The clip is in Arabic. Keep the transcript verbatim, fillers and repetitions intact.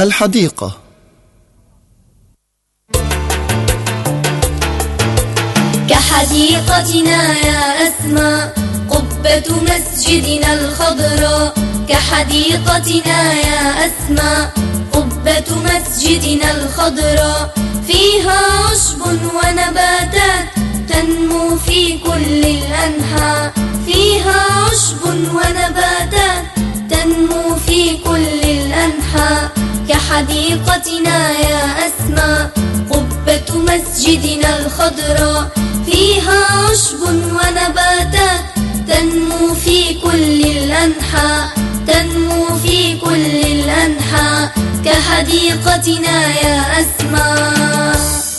الحديقة. كحديقتنا يا أسماء قبة مسجدنا الخضراء، كحديقتنا يا أسماء قبة مسجدنا الخضراء، فيها عشب ونباتات تنمو في كل الأنحاء، فيها عشب ونباتات تنمو في كل الأنحاء. كحديقتنا يا أسماء قبة مسجدنا الخضراء، فيها عشب ونباتات تنمو في كل الأنحاء، تنمو في كل الأنحاء. كحديقتنا يا أسماء.